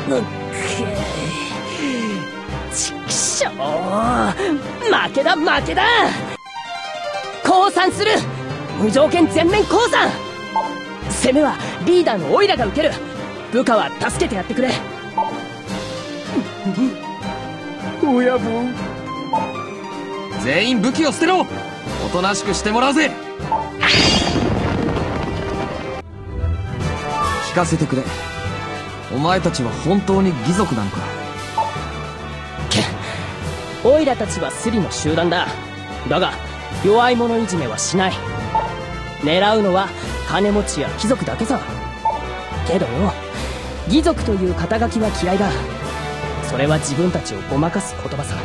ちくしょう、負けだ負けだ。降参する。無条件全面降参。攻めはリーダーのオイラが受ける。部下は助けてやってくれ。親分、 全員武器を捨てろ。おとなしくしてもらうぜ。聞かせてくれ。お前たちは本当に義族なのか。 オイラたちはスリの集団だ。だが弱い者いじめはしない。狙うのは金持ちや貴族だけさ。けどよ、義族という肩書きは嫌いだ。それは自分たちをごまかす言葉さ。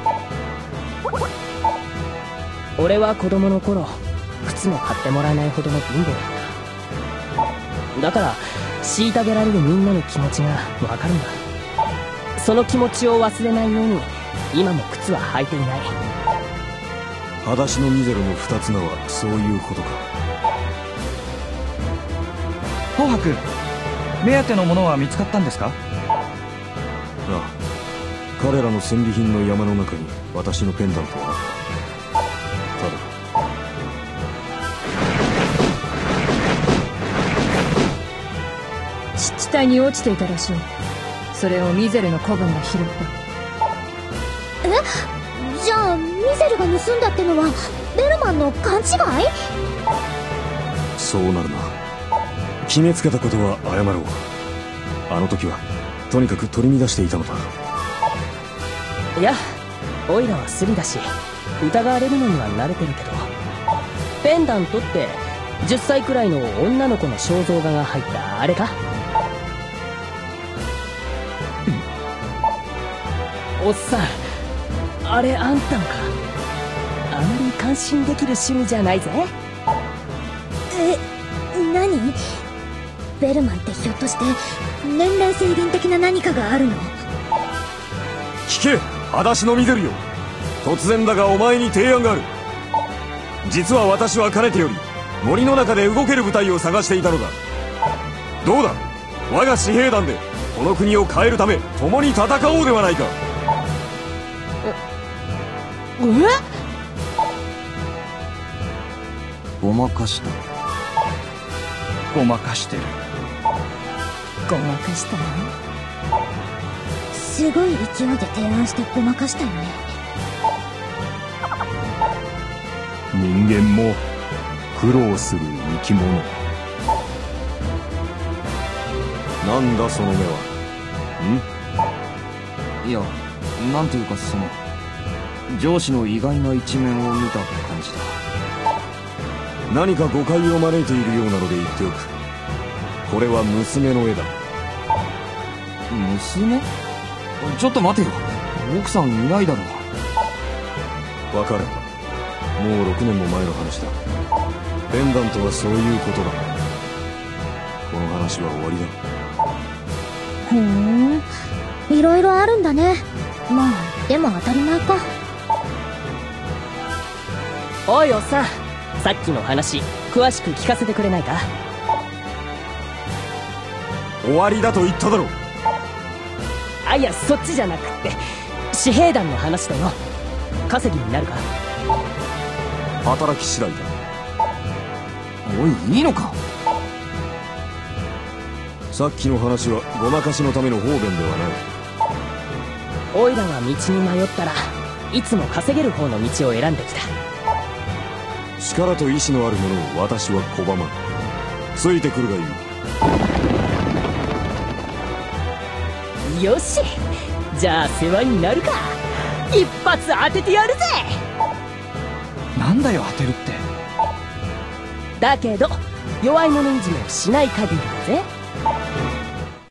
俺は子供の頃靴も買ってもらえないほどの貧乏だった。だから虐げられるみんなの気持ちがわかるんだ。その気持ちを忘れないように今も靴は履いていない。 裸足のミゼロの二つ名はそういうことか。 紅白、目当てのものは見つかったんですか？ ああ、彼らの戦利品の山の中に私のペンダントはあった。 湿地帯に落ちていたらしい。それをミゼルの子分が拾った。 じゃあミゼルが盗んだってのはベルマンの勘違い？ そうなるな。決めつけたことは謝ろう。あの時はとにかく取り乱していたのだ。 いや、オイラはスリだし疑われるのには慣れてるけど、ペンダントって10歳くらいの女の子の肖像画が入ったあれか？おっさん、あれあんたのか？あまり感心できる趣味じゃないぜ。 何？ベルマンってひょっとして年齢制限的な何かがあるの？ 聞け、裸足のミゼルよ。突然だがお前に提案がある。実は私はかねてより森の中で動ける部隊を探していたのだ。どうだ、我が私兵団でこの国を変えるため共に戦おうではないか。 ごまかした。 ごまかしてる。 ごまかしたの？すごい勢いで提案してごまかしたよね。 人間も苦労する生き物。なんだその目は。 いや、なんていうか上司の意外な一面を見た感じだ。 何か誤解を招いているようなので言っておく。これは娘の絵だ。 娘？ちょっと待てよ、奥さんいないだろう。 別れた。もう6年も前の話だ。ペンダントはそういうことだ。この話は終わりだ。 いろいろあるんだね。まあでも当たり前か。 おいおっさん、さっきの話詳しく聞かせてくれないか？ 終わりだと言っただろう。 あ、いや、そっちじゃなくって私兵団の話だよ。稼ぎになるか？ 働き次第だ。 おい、いいのか？ さっきの話はごまかしのための方便ではない。 オイラが道に迷ったらいつも稼げる方の道を選んできた。 力と意志のある者を私は拒まん。ついてくるがいい。 よし、じゃあ世話になるか。一発当ててやるぜ。 なんだよ当てるって。 だけど弱い者いじめをしない限りだぜ。